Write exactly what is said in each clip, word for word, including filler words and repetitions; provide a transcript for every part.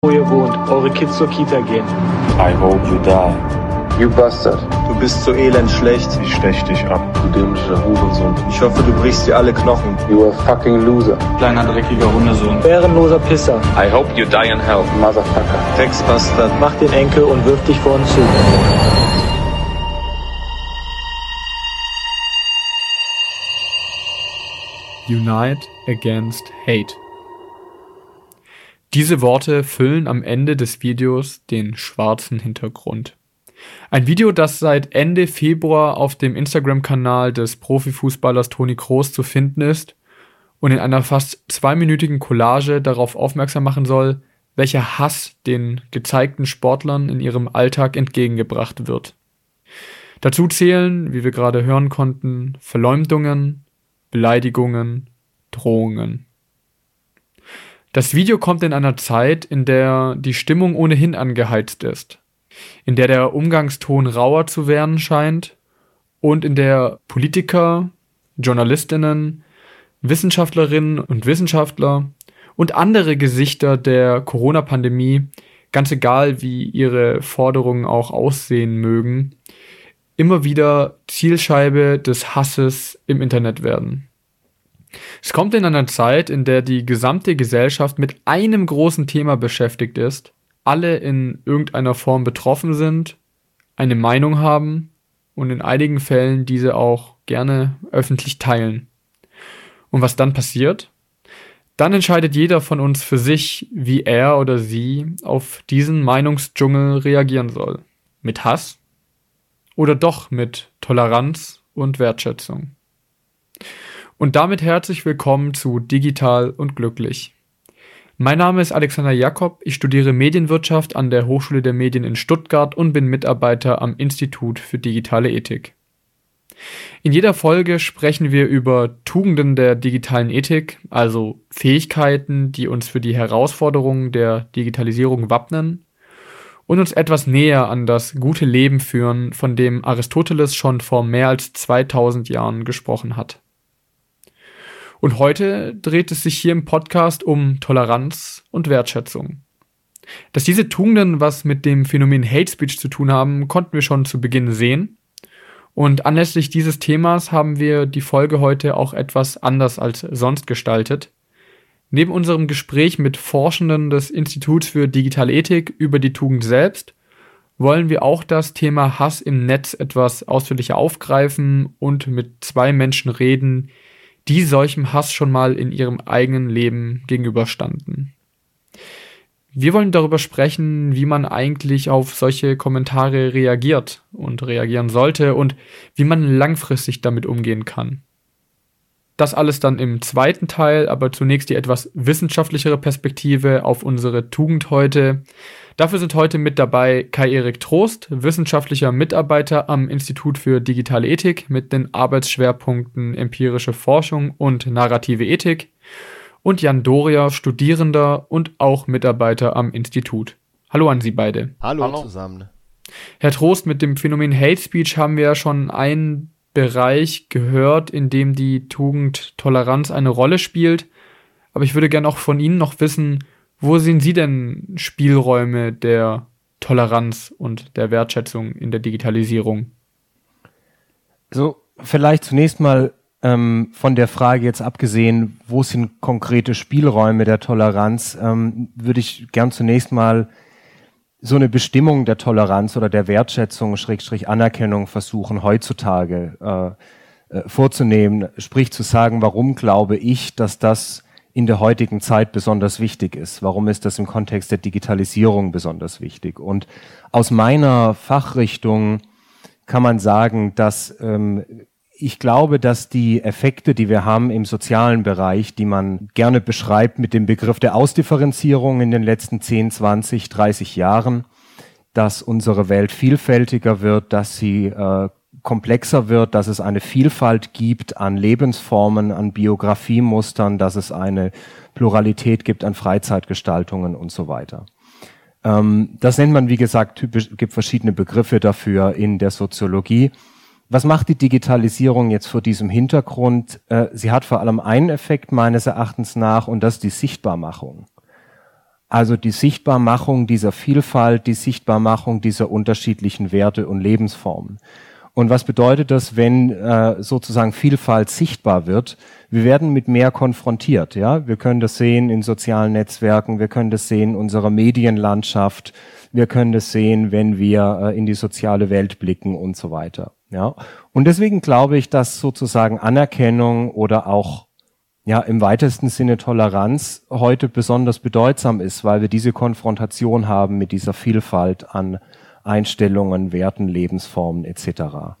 wo ihr wohnt, eure Kids zur Kita gehen. I hope you die. You bastard. Du bist so elend schlecht. Ich stech dich ab. Du dämlicher Hurensohn. Ich hoffe, du brichst dir alle Knochen. You a fucking loser. Kleiner dreckiger Hundesohn. Ehrenloser Pisser. I hope you die in hell. Motherfucker. Drecksbastard. Mach den Enkel und wirf dich vor uns zu. Unite against hate. Diese Worte füllen am Ende des Videos den schwarzen Hintergrund. Ein Video, das seit Ende Februar auf dem Instagram-Kanal des Profifußballers Toni Kroos zu finden ist und in einer fast zweiminütigen Collage darauf aufmerksam machen soll, welcher Hass den gezeigten Sportlern in ihrem Alltag entgegengebracht wird. Dazu zählen, wie wir gerade hören konnten, Verleumdungen, Beleidigungen, Drohungen. Das Video kommt in einer Zeit, in der die Stimmung ohnehin angeheizt ist, in der der Umgangston rauer zu werden scheint und in der Politiker, Journalistinnen, Wissenschaftlerinnen und Wissenschaftler und andere Gesichter der Corona-Pandemie, ganz egal wie ihre Forderungen auch aussehen mögen, immer wieder Zielscheibe des Hasses im Internet werden. Es kommt in einer Zeit, in der die gesamte Gesellschaft mit einem großen Thema beschäftigt ist, alle in irgendeiner Form betroffen sind, eine Meinung haben und in einigen Fällen diese auch gerne öffentlich teilen. Und was dann passiert? Dann entscheidet jeder von uns für sich, wie er oder sie auf diesen Meinungsdschungel reagieren soll. Mit Hass oder doch mit Toleranz und Wertschätzung. Und damit herzlich willkommen zu Digital und Glücklich. Mein Name ist Alexander Jakob, ich studiere Medienwirtschaft an der Hochschule der Medien in Stuttgart und bin Mitarbeiter am Institut für digitale Ethik. In jeder Folge sprechen wir über Tugenden der digitalen Ethik, also Fähigkeiten, die uns für die Herausforderungen der Digitalisierung wappnen und uns etwas näher an das gute Leben führen, von dem Aristoteles schon vor mehr als zweitausend Jahren gesprochen hat. Und heute dreht es sich hier im Podcast um Toleranz und Wertschätzung. Dass diese Tugenden was mit dem Phänomen Hate Speech zu tun haben, konnten wir schon zu Beginn sehen. Und anlässlich dieses Themas haben wir die Folge heute auch etwas anders als sonst gestaltet. Neben unserem Gespräch mit Forschenden des Instituts für digitale Ethik über die Tugend selbst, wollen wir auch das Thema Hass im Netz etwas ausführlicher aufgreifen und mit zwei Menschen reden, die solchem Hass schon mal in ihrem eigenen Leben gegenüberstanden. Wir wollen darüber sprechen, wie man eigentlich auf solche Kommentare reagiert und reagieren sollte und wie man langfristig damit umgehen kann. Das alles dann im zweiten Teil, aber zunächst die etwas wissenschaftlichere Perspektive auf unsere Tugend heute. Dafür sind heute mit dabei Kai-Erik Trost, wissenschaftlicher Mitarbeiter am Institut für digitale Ethik mit den Arbeitsschwerpunkten empirische Forschung und narrative Ethik und Jan Doria, Studierender und auch Mitarbeiter am Institut. Hallo an Sie beide. Hallo, Hallo zusammen. Herr Trost, mit dem Phänomen Hate Speech haben wir ja schon einen Bereich gehört, in dem die Tugend Toleranz eine Rolle spielt. Aber ich würde gerne auch von Ihnen noch wissen, wo sehen Sie denn Spielräume der Toleranz und der Wertschätzung in der Digitalisierung? So, vielleicht zunächst mal ähm, von der Frage jetzt abgesehen, wo sind konkrete Spielräume der Toleranz, ähm, würde ich gern zunächst mal so eine Bestimmung der Toleranz oder der Wertschätzung, Schrägstrich Anerkennung versuchen heutzutage äh, äh, vorzunehmen, sprich zu sagen, warum glaube ich, dass das in der heutigen Zeit besonders wichtig ist. Warum ist das im Kontext der Digitalisierung besonders wichtig? Und aus meiner Fachrichtung kann man sagen, dass ähm, ich glaube, dass die Effekte, die wir haben im sozialen Bereich, die man gerne beschreibt mit dem Begriff der Ausdifferenzierung in den letzten zehn, zwanzig, dreißig Jahren, dass unsere Welt vielfältiger wird, dass sie äh, komplexer wird, dass es eine Vielfalt gibt an Lebensformen, an Biografiemustern, dass es eine Pluralität gibt an Freizeitgestaltungen und so weiter. Ähm, das nennt man, wie gesagt, typisch, gibt verschiedene Begriffe dafür in der Soziologie. Was macht die Digitalisierung jetzt vor diesem Hintergrund? Äh, sie hat vor allem einen Effekt meines Erachtens nach und das ist die Sichtbarmachung. Also die Sichtbarmachung dieser Vielfalt, die Sichtbarmachung dieser unterschiedlichen Werte und Lebensformen. Und was bedeutet das, wenn äh, sozusagen Vielfalt sichtbar wird? Wir werden mit mehr konfrontiert. Ja, wir können das sehen in sozialen Netzwerken, wir können das sehen in unserer Medienlandschaft, wir können das sehen, wenn wir äh, in die soziale Welt blicken und so weiter. Ja, und deswegen glaube ich, dass sozusagen Anerkennung oder auch ja im weitesten Sinne Toleranz heute besonders bedeutsam ist, weil wir diese Konfrontation haben mit dieser Vielfalt an Einstellungen, Werten, Lebensformen et cetera.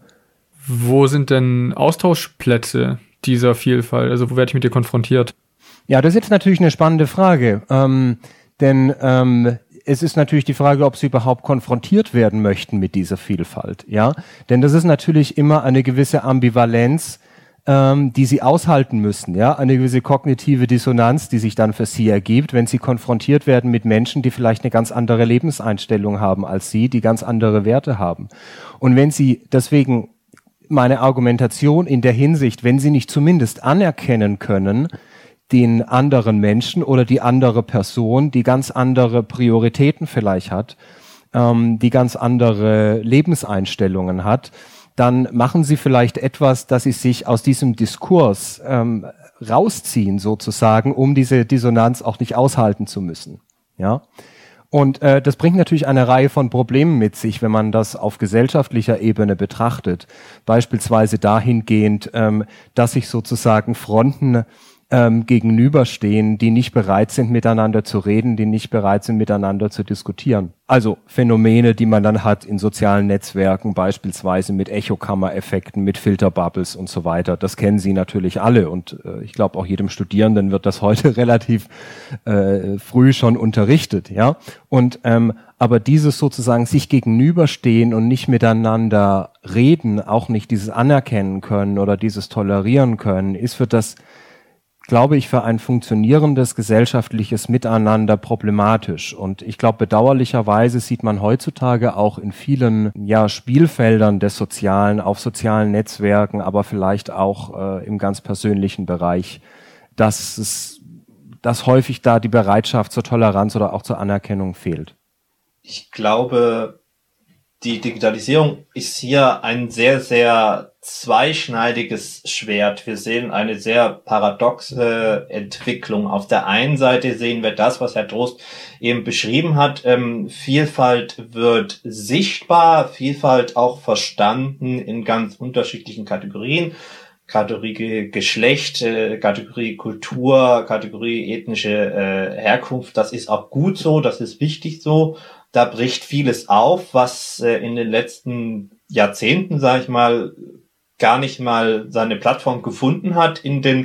Wo sind denn Austauschplätze dieser Vielfalt? Also wo werde ich mit dir konfrontiert? Ja, das ist jetzt natürlich eine spannende Frage, ähm, denn ähm, es ist natürlich die Frage, ob sie überhaupt konfrontiert werden möchten mit dieser Vielfalt. Ja, denn das ist natürlich immer eine gewisse Ambivalenz, ähm, die sie aushalten müssen, ja, eine gewisse kognitive Dissonanz, die sich dann für sie ergibt, wenn sie konfrontiert werden mit Menschen, die vielleicht eine ganz andere Lebenseinstellung haben als sie, die ganz andere Werte haben. Und wenn sie deswegen meine Argumentation in der Hinsicht, wenn sie nicht zumindest anerkennen können, den anderen Menschen oder die andere Person, die ganz andere Prioritäten vielleicht hat, ähm, die ganz andere Lebenseinstellungen hat, dann machen sie vielleicht etwas, dass sie sich aus diesem Diskurs ähm, rausziehen sozusagen, um diese Dissonanz auch nicht aushalten zu müssen. Ja, und äh, das bringt natürlich eine Reihe von Problemen mit sich, wenn man das auf gesellschaftlicher Ebene betrachtet. Beispielsweise dahingehend, ähm, dass sich sozusagen Fronten ähm, gegenüberstehen, die nicht bereit sind, miteinander zu reden, die nicht bereit sind, miteinander zu diskutieren. Also Phänomene, die man dann hat in sozialen Netzwerken, beispielsweise mit Echokammereffekten, mit Filterbubbles und so weiter. Das kennen Sie natürlich alle und äh, ich glaube auch jedem Studierenden wird das heute relativ äh, früh schon unterrichtet, ja. Und ähm, aber dieses sozusagen sich gegenüberstehen und nicht miteinander reden, auch nicht dieses anerkennen können oder dieses tolerieren können, ist für das, glaube ich, für ein funktionierendes gesellschaftliches Miteinander problematisch. Und ich glaube, bedauerlicherweise sieht man heutzutage auch in vielen ja, Spielfeldern des Sozialen, auf sozialen Netzwerken, aber vielleicht auch äh, im ganz persönlichen Bereich, dass es, dass häufig da die Bereitschaft zur Toleranz oder auch zur Anerkennung fehlt. Ich glaube, die Digitalisierung ist hier ein sehr, sehr zweischneidiges Schwert. Wir sehen eine sehr paradoxe Entwicklung. Auf der einen Seite sehen wir das, was Herr Drost eben beschrieben hat. Ähm, Vielfalt wird sichtbar, Vielfalt auch verstanden in ganz unterschiedlichen Kategorien. Kategorie Geschlecht, äh, Kategorie Kultur, Kategorie ethnische äh, Herkunft. Das ist auch gut so, das ist wichtig so. Da bricht vieles auf, was äh, in den letzten Jahrzehnten, sage ich mal, gar nicht mal seine Plattform gefunden hat in den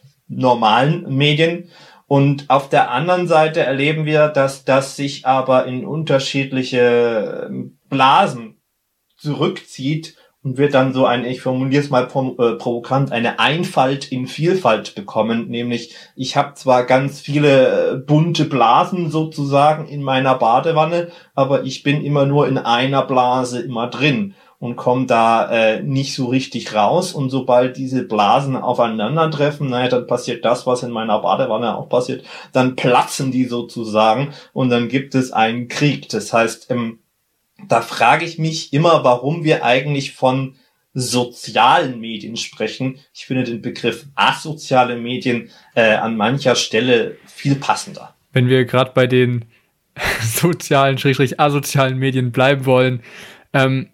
normalen Medien. Und auf der anderen Seite erleben wir, dass das sich aber in unterschiedliche Blasen zurückzieht und wir dann so ein, ich formuliere es mal pro, äh, provokant, eine Einfalt in Vielfalt bekommen. Nämlich, ich habe zwar ganz viele äh, bunte Blasen sozusagen in meiner Badewanne, aber ich bin immer nur in einer Blase immer drin und komme da äh, nicht so richtig raus. Und sobald diese Blasen aufeinandertreffen, naja, dann passiert das, was in meiner Badewanne auch passiert. Dann platzen die sozusagen und dann gibt es einen Krieg. Das heißt, ähm, da frage ich mich immer, warum wir eigentlich von sozialen Medien sprechen. Ich finde den Begriff asoziale Medien äh, an mancher Stelle viel passender. Wenn wir gerade bei den sozialen, schrägstrich asozialen Medien bleiben wollen, ähm,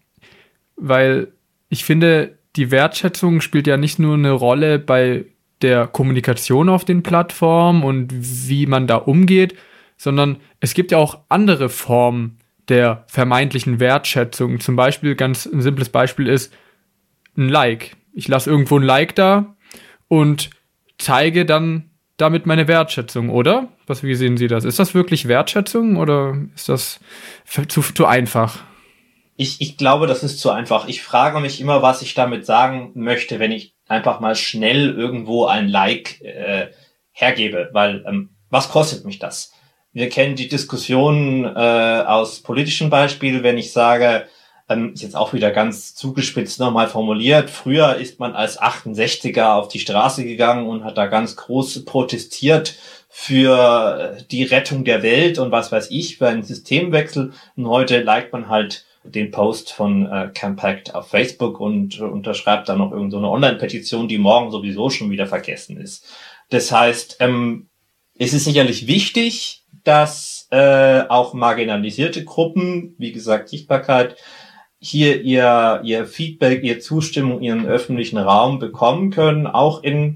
weil ich finde, die Wertschätzung spielt ja nicht nur eine Rolle bei der Kommunikation auf den Plattformen und wie man da umgeht, sondern es gibt ja auch andere Formen der vermeintlichen Wertschätzung. Zum Beispiel, ganz ein simples Beispiel ist ein Like. Ich lasse irgendwo ein Like da und zeige dann damit meine Wertschätzung, oder? Was, wie sehen Sie das? Ist das wirklich Wertschätzung oder ist das zu, zu einfach? Ich, ich glaube, das ist zu einfach. Ich frage mich immer, was ich damit sagen möchte, wenn ich einfach mal schnell irgendwo ein Like äh, hergebe, weil ähm, was kostet mich das? Wir kennen die Diskussionen äh, aus politischen Beispielen, wenn ich sage, ähm, ist jetzt auch wieder ganz zugespitzt nochmal formuliert, früher ist man als achtundsechziger auf die Straße gegangen und hat da ganz groß protestiert für die Rettung der Welt und was weiß ich, für einen Systemwechsel. Und heute liked man halt den Post von äh, Campact auf Facebook und äh, unterschreibt dann noch irgendeine so eine Online-Petition, die morgen sowieso schon wieder vergessen ist. Das heißt, ähm, es ist sicherlich wichtig, dass äh, auch marginalisierte Gruppen, wie gesagt Sichtbarkeit, hier ihr ihr Feedback, ihr Zustimmung, ihren öffentlichen Raum bekommen können, auch in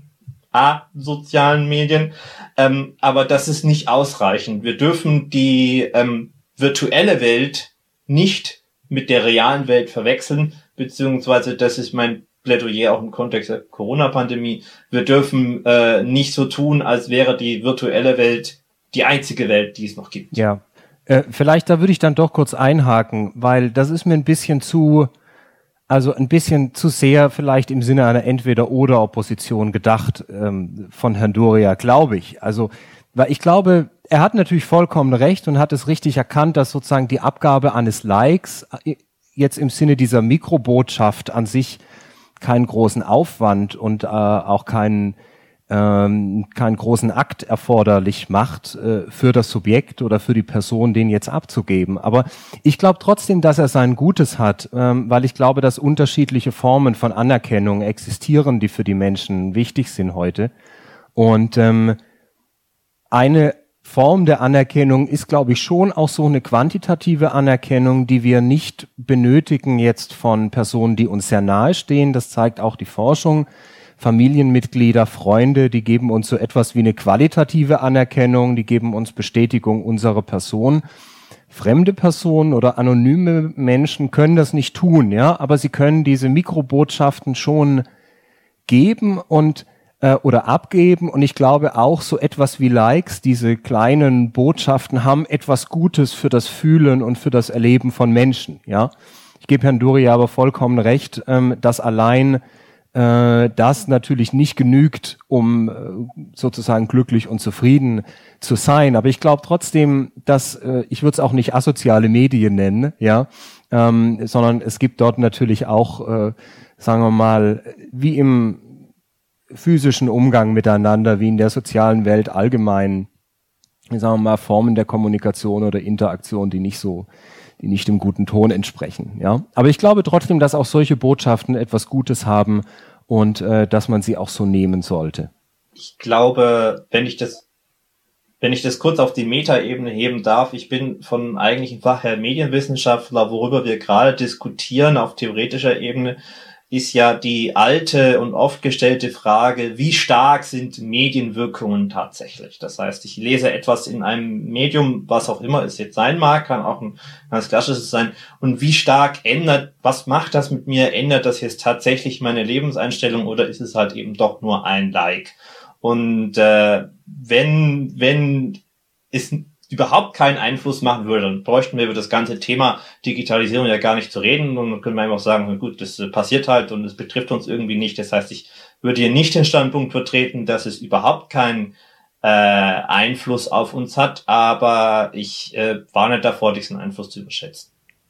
sozialen Medien. Ähm, aber das ist nicht ausreichend. Wir dürfen die ähm, virtuelle Welt nicht mit der realen Welt verwechseln, beziehungsweise das ist mein Plädoyer auch im Kontext der Corona-Pandemie. Wir dürfen äh, nicht so tun, als wäre die virtuelle Welt die einzige Welt, die es noch gibt. Ja, äh, vielleicht da würde ich dann doch kurz einhaken, weil das ist mir ein bisschen zu, also ein bisschen zu sehr vielleicht im Sinne einer Entweder-oder-Opposition gedacht ähm, von Herrn Doria, glaube ich. Also, weil ich glaube, er hat natürlich vollkommen recht und hat es richtig erkannt, dass sozusagen die Abgabe eines Likes jetzt im Sinne dieser Mikrobotschaft an sich keinen großen Aufwand und äh, auch keinen ähm, keinen großen Akt erforderlich macht äh, für das Subjekt oder für die Person, den jetzt abzugeben. Aber ich glaube trotzdem, dass er sein Gutes hat, ähm, weil ich glaube, dass unterschiedliche Formen von Anerkennung existieren, die für die Menschen wichtig sind heute. Und ähm, eine Form der Anerkennung ist, glaube ich, schon auch so eine quantitative Anerkennung, die wir nicht benötigen jetzt von Personen, die uns sehr nahe stehen. Das zeigt auch die Forschung. Familienmitglieder, Freunde, die geben uns so etwas wie eine qualitative Anerkennung, die geben uns Bestätigung unserer Person. Fremde Personen oder anonyme Menschen können das nicht tun, ja, aber sie können diese Mikrobotschaften schon geben und äh, oder abgeben. Und ich glaube auch so etwas wie Likes, diese kleinen Botschaften haben etwas Gutes für das Fühlen und für das Erleben von Menschen, ja. Ich gebe Herrn Doria aber vollkommen recht, ähm, dass allein das natürlich nicht genügt, um sozusagen glücklich und zufrieden zu sein. Aber ich glaube trotzdem, dass, ich würde es auch nicht asoziale Medien nennen, ja, ähm, sondern es gibt dort natürlich auch, äh, sagen wir mal, wie im physischen Umgang miteinander, wie in der sozialen Welt allgemein, sagen wir mal, Formen der Kommunikation oder Interaktion, die nicht so die nicht dem guten Ton entsprechen, ja. Aber ich glaube trotzdem, dass auch solche Botschaften etwas Gutes haben und äh, dass man sie auch so nehmen sollte. Ich glaube, wenn ich das, wenn ich das kurz auf die Metaebene heben darf, ich bin von eigentlichen Fach her Medienwissenschaftler, worüber wir gerade diskutieren auf theoretischer Ebene, ist ja die alte und oft gestellte Frage, wie stark sind Medienwirkungen tatsächlich? Das heißt, ich lese etwas in einem Medium, was auch immer es jetzt sein mag, kann auch ein ganz klassisches sein, und wie stark ändert, was macht das mit mir? Ändert das jetzt tatsächlich meine Lebenseinstellung oder ist es halt eben doch nur ein Like? Und äh, wenn, wenn es überhaupt keinen Einfluss machen würde, dann bräuchten wir über das ganze Thema Digitalisierung ja gar nicht zu reden und dann können wir einfach sagen, gut, das passiert halt und es betrifft uns irgendwie nicht. Das heißt, ich würde hier nicht den Standpunkt vertreten, dass es überhaupt keinen äh, Einfluss auf uns hat, aber ich äh, warne davor, diesen Einfluss zu überschätzen.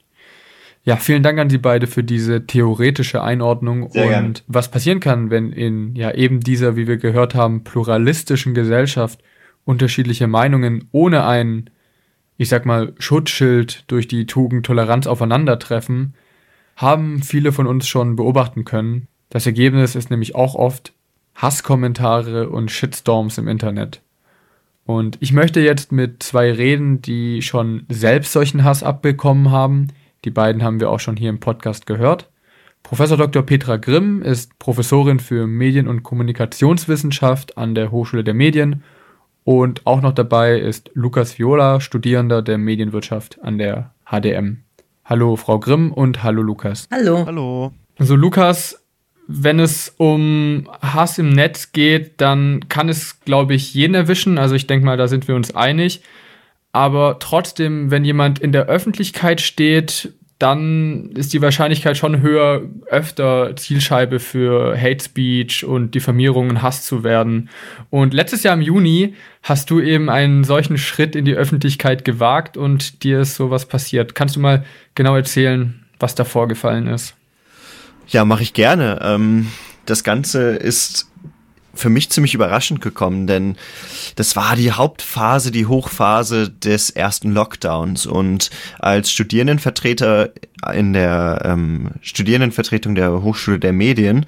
Ja, vielen Dank an Sie beide für diese theoretische Einordnung. Sehr und gerne. Was passieren kann, wenn in ja eben dieser, wie wir gehört haben, pluralistischen Gesellschaft unterschiedliche Meinungen ohne ein, ich sag mal, Schutzschild durch die Tugend Toleranz aufeinandertreffen, haben viele von uns schon beobachten können. Das Ergebnis ist nämlich auch oft Hasskommentare und Shitstorms im Internet. Und ich möchte jetzt mit zwei reden, die schon selbst solchen Hass abbekommen haben. Die beiden haben wir auch schon hier im Podcast gehört. Professor Doktor Petra Grimm ist Professorin für Medien- und Kommunikationswissenschaft an der Hochschule der Medien. Und auch noch dabei ist Lukas Viola, Studierender der Medienwirtschaft an der H D M. Hallo Frau Grimm und hallo Lukas. Hallo. Hallo. Also Lukas, wenn es um Hass im Netz geht, dann kann es, glaube ich, jeden erwischen. Also ich denke mal, da sind wir uns einig. Aber trotzdem, wenn jemand in der Öffentlichkeit steht, dann ist die Wahrscheinlichkeit schon höher, öfter Zielscheibe für Hate Speech und Diffamierung und Hass zu werden. Und letztes Jahr im Juni hast du eben einen solchen Schritt in die Öffentlichkeit gewagt und dir ist sowas passiert. Kannst du mal genau erzählen, was da vorgefallen ist? Ja, mache ich gerne. Ähm, das Ganze ist für mich ziemlich überraschend gekommen, denn das war die Hauptphase, die Hochphase des ersten Lockdowns, und als Studierendenvertreter in der ähm, Studierendenvertretung der Hochschule der Medien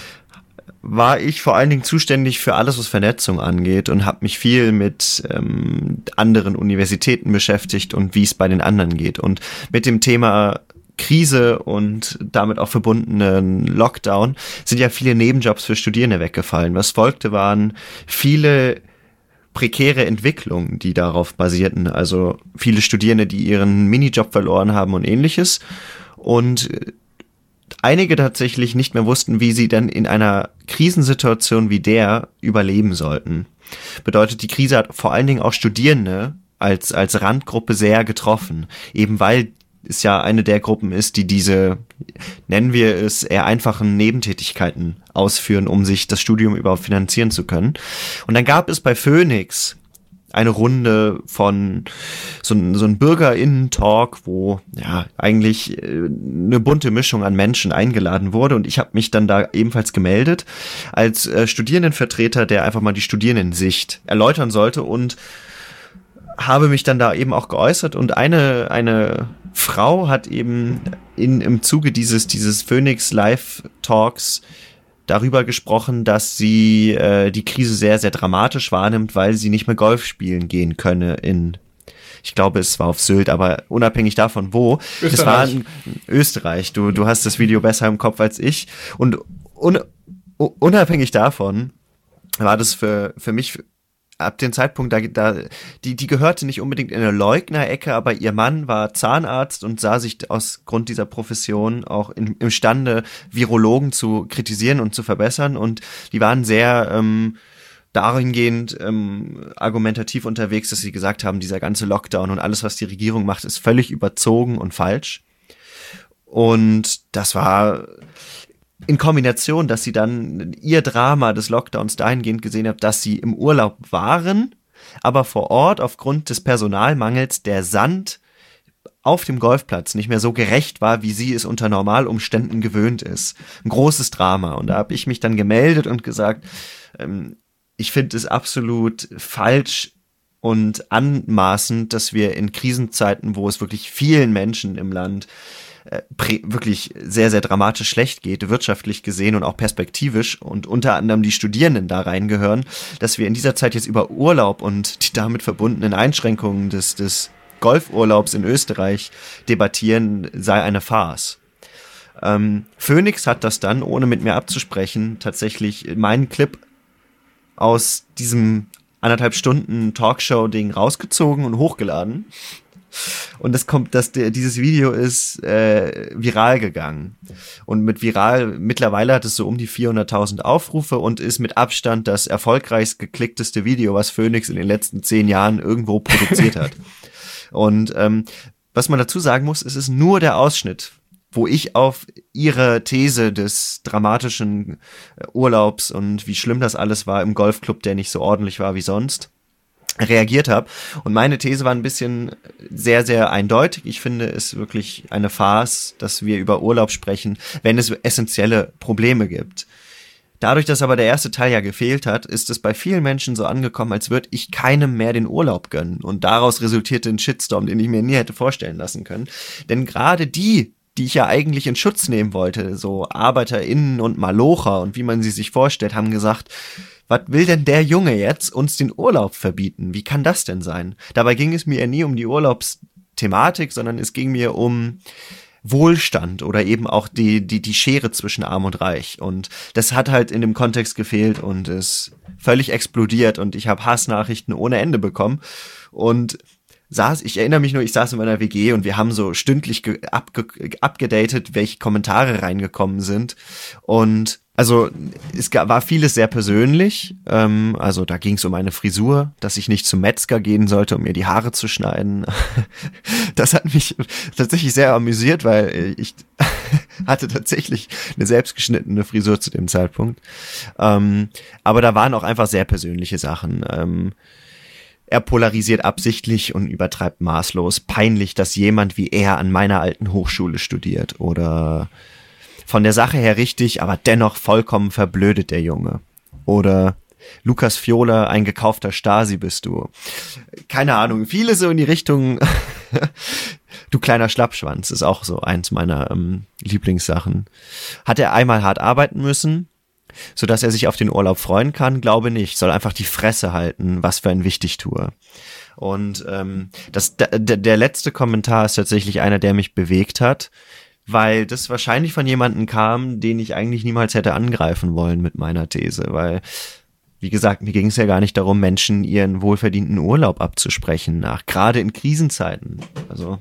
war ich vor allen Dingen zuständig für alles, was Vernetzung angeht, und habe mich viel mit ähm, anderen Universitäten beschäftigt und wie es bei den anderen geht. Und mit dem Thema Krise und damit auch verbundenen Lockdown sind ja viele Nebenjobs für Studierende weggefallen. Was folgte, waren viele prekäre Entwicklungen, die darauf basierten. Also viele Studierende, die ihren Minijob verloren haben und ähnliches. Und einige tatsächlich nicht mehr wussten, wie sie dann in einer Krisensituation wie der überleben sollten. Bedeutet, die Krise hat vor allen Dingen auch Studierende als, als Randgruppe sehr getroffen. Eben weil es ja eine der Gruppen ist, die diese, nennen wir es, eher einfachen Nebentätigkeiten ausführen, um sich das Studium überhaupt finanzieren zu können. Und dann gab es bei Phoenix eine Runde von so, so ein BürgerInnen-Talk, wo ja eigentlich eine bunte Mischung an Menschen eingeladen wurde, und ich habe mich dann da ebenfalls gemeldet als äh, Studierendenvertreter, der einfach mal die Studierendensicht erläutern sollte, und habe mich dann da eben auch geäußert, und eine eine Frau hat eben in im Zuge dieses dieses Phoenix Live Talks darüber gesprochen, dass sie äh, die Krise sehr sehr dramatisch wahrnimmt, weil sie nicht mehr Golf spielen gehen könne in, ich glaube, es war auf Sylt, aber unabhängig davon wo. Österreich. Das war in Österreich. Du du hast das Video besser im Kopf als ich, und un, unabhängig davon war das für für mich ab dem Zeitpunkt, da, da die, die gehörte nicht unbedingt in eine Leugnerecke, aber ihr Mann war Zahnarzt und sah sich aus Grund dieser Profession auch in, imstande, Virologen zu kritisieren und zu verbessern, und die waren sehr ähm, dahingehend ähm, argumentativ unterwegs, dass sie gesagt haben, dieser ganze Lockdown und alles, was die Regierung macht, ist völlig überzogen und falsch. Und das war in Kombination, dass sie dann ihr Drama des Lockdowns dahingehend gesehen hat, dass sie im Urlaub waren, aber vor Ort aufgrund des Personalmangels der Sand auf dem Golfplatz nicht mehr so gerecht war, wie sie es unter Normalumständen gewöhnt ist. Ein großes Drama. Und da habe ich mich dann gemeldet und gesagt, ähm, ich finde es absolut falsch und anmaßend, dass wir in Krisenzeiten, wo es wirklich vielen Menschen im Land wirklich sehr, sehr dramatisch schlecht geht, wirtschaftlich gesehen und auch perspektivisch, und unter anderem die Studierenden da reingehören, dass wir in dieser Zeit jetzt über Urlaub und die damit verbundenen Einschränkungen des, des Golfurlaubs in Österreich debattieren, sei eine Farce. Ähm, Phoenix hat das dann, ohne mit mir abzusprechen, tatsächlich meinen Clip aus diesem anderthalb Stunden Talkshow-Ding rausgezogen und hochgeladen. Und das kommt, dass der, dieses Video ist äh, viral gegangen. Und mit viral, mittlerweile hat es so um die vierhunderttausend Aufrufe und ist mit Abstand das erfolgreichst geklickteste Video, was Phoenix in den letzten zehn Jahren irgendwo produziert hat. Und ähm, was man dazu sagen muss, es ist nur der Ausschnitt, wo ich auf ihre These des dramatischen Urlaubs und wie schlimm das alles war im Golfclub, der nicht so ordentlich war wie sonst, reagiert habe. Und meine These war ein bisschen sehr, sehr eindeutig. Ich finde es wirklich eine Farce, dass wir über Urlaub sprechen, wenn es essentielle Probleme gibt. Dadurch, dass aber der erste Teil ja gefehlt hat, ist es bei vielen Menschen so angekommen, als würde ich keinem mehr den Urlaub gönnen. Und daraus resultierte ein Shitstorm, den ich mir nie hätte vorstellen lassen können. Denn gerade die, die ich ja eigentlich in Schutz nehmen wollte, so ArbeiterInnen und Malocher und wie man sie sich vorstellt, haben gesagt, was will denn der Junge jetzt uns den Urlaub verbieten? Wie kann das denn sein? Dabei ging es mir ja nie um die Urlaubsthematik, sondern es ging mir um Wohlstand oder eben auch die, die, die Schere zwischen Arm und Reich. Und das hat halt in dem Kontext gefehlt und ist völlig explodiert und ich habe Hassnachrichten ohne Ende bekommen. Und saß, ich erinnere mich nur, ich saß in meiner W G und wir haben so stündlich ge- abge- abgedatet, welche Kommentare reingekommen sind. Und also es gab, war vieles sehr persönlich, ähm, also da ging es um eine Frisur, dass ich nicht zum Metzger gehen sollte, um mir die Haare zu schneiden. Das hat mich tatsächlich sehr amüsiert, weil ich hatte tatsächlich eine selbstgeschnittene Frisur zu dem Zeitpunkt. Ähm, aber da waren auch einfach sehr persönliche Sachen. Ähm, er polarisiert absichtlich und übertreibt maßlos. Peinlich, dass jemand wie er an meiner alten Hochschule studiert oder von der Sache her richtig, aber dennoch vollkommen verblödet der Junge. oder Lukas Viola, ein gekaufter Stasi bist du. Keine Ahnung, viele so in die Richtung du kleiner Schlappschwanz ist auch so eins meiner ähm, Lieblingssachen. Hat er einmal hart arbeiten müssen, sodass er sich auf den Urlaub freuen kann? Glaube nicht. Soll einfach die Fresse halten, was für ein Wichtigtuer. Und ähm, das, der, der letzte Kommentar ist tatsächlich einer, der mich bewegt hat, weil das wahrscheinlich von jemandem kam, den ich eigentlich niemals hätte angreifen wollen mit meiner These, weil, wie gesagt, mir ging es ja gar nicht darum, Menschen ihren wohlverdienten Urlaub abzusprechen, nach gerade in Krisenzeiten. Also,